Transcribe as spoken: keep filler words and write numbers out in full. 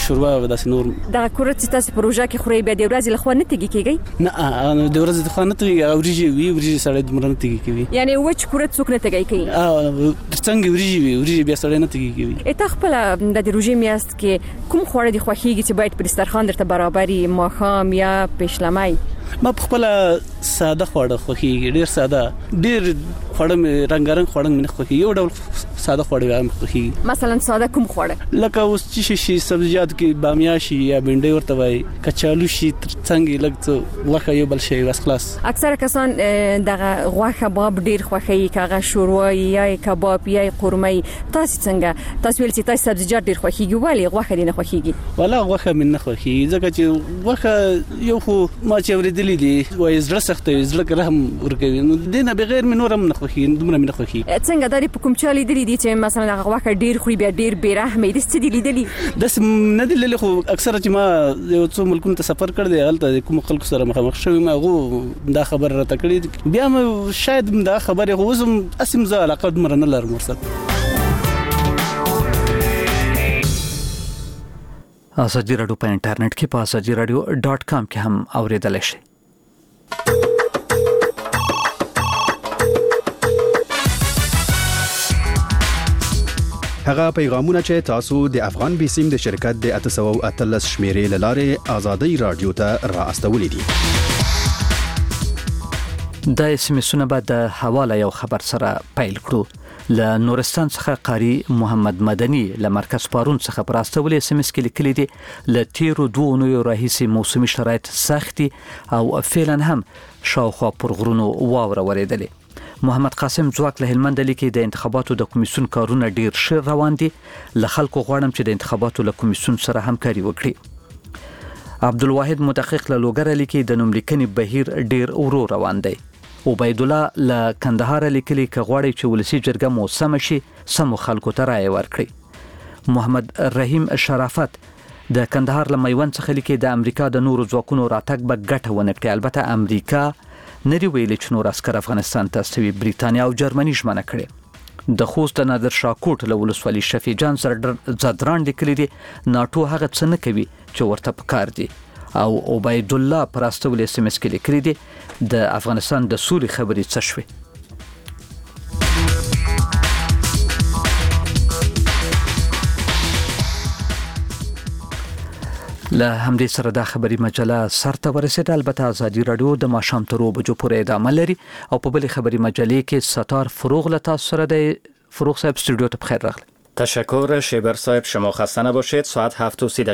شوربه او داسې نور. دا کورت چې تاسو پروژه کې خوري بیا د ورځې لخوا نه تګي کیږي؟ نه د ورځې لخوا نه تګي او وريجي وي وريجي سړی د مرنه تګي کوي. یعنی وچ کورت څوک نه تګي کوي؟ اه څنګه وريجي وي وريجي بیا سړی نه تګي کوي. اته خپل د روزي میاشت کې کوم خوړه د خوخيږي چې باید پر دسترخوان درته برابرۍ ماخام یا پښلمای؟ ما خپل ساده خوړه خوخيږي ډیر ساده ډیر خوړه مې رنگارنګ خوړه مې نه خوخي یو ډول ساده خوړه مې خوخي. مثلا ساده کوم خوړه؟ لکه اوس چې شي سبزیجات کې بامیه شي یا بنډۍ ورته وای کچالو شي څنګه لګ وخه یو بل شي واس خلاص. اکثره کسان دغه غوښه باب ډیر خوخي کاغه شوروا یا کباب یا قورمه. تاسو څنګه تاسو ول چې تاسو سبزیجات ډیر خوخيږي ولی غوښه دې نه خوخيږي؟ ولا غوښه مې نه خوخي ځکه چې غوښه یو خو ما چې ورېدلې دي وای زړه سخت وي زړه رحم ورکوي نو دینه بغیر مې نورم نه خوخي دومره مې نه خوخي. څنګه داري په کوم چالي دي چې مثلا هغه غوښه ډیر خوري بیا ډیر بیرحمه دي څه دي لیدلي؟ داس نه دي لیدلي خو اکثره چې ما یو څو ملکونو ته سفر کړ دی هلته کوم خلکو سره مخامخ شوم ما غو دا خبر راته کړی بیا مې شاید دا خبره غو زم اسم زه علاقه دمر نه لرم ورسره. ازادي رادیو په انټرنیټ کې په ازادي رادیو ډاٹ کام کې هم اوریدل شي. هغه پیغامونه چې تاسو د افغان بیسیم د شرکت د اته سوه او اتلس شمیرې لاره ازادي رادیو ته راستولې دي. د اسمسونه بعد د حواله یو خبر سره پیل کړو. ل نورستان څخه قاری محمد مدني ل مرکز پارون څخه پراستولې اسمس کې لیکلي دي ل تیرو دوه نو راهیسي موسمي شرایط سختي او فعلا هم شاوخوا پر غرونو واوره ورېدلې. محمد قاسم ځواک له هلمند لیکي د انتخاباتو د کمیسیون کارونه ډیر ښه روان دي ل خلکو غواړم چې د انتخاباتو له کمیسیون سره همکاري وکړي. عبدالواحد مدقق له لوګر لیکي د نوملیکنې بهیر ډیر ورو روان دی. عبید الله له کندهار لیکلي ک غواړي چې ولسی جرګه موسم شي سمو خلکو ته رائے ورکړي. محمد رحیم شرافت د کندهار له میوند څخه لیکي د امریکا د نورو ځواکونو راتګ به ګټه ونه کړي. البته امریکا نری ویل چې نور عسكر افغانستان ته استوي بریتانیا او جرمني ژمنه کړي. د خوست د نادر شاکوټ له ولسوالي شفیع جان زدران لیکلي دي ناټو هغه څه نه کوي چې ورته پکار دي. او عبید الله پراستول اس ام اس کې لیکلي دي د افغانستان د سولې خبرې څه شوي. له همدې سره د خبري مجله سرته ورسېده. البته ازادي رادیو د ماښام تر اوه بجو پورې ادامه لري او په بلې خبري مجلې کې ستار فروغ له تاسو سره دی. فروغ صاحب استودیو ته بخیر راغلی. تشکر شیبر صاحب، شما خسته نباشید. ساعت هفت و سی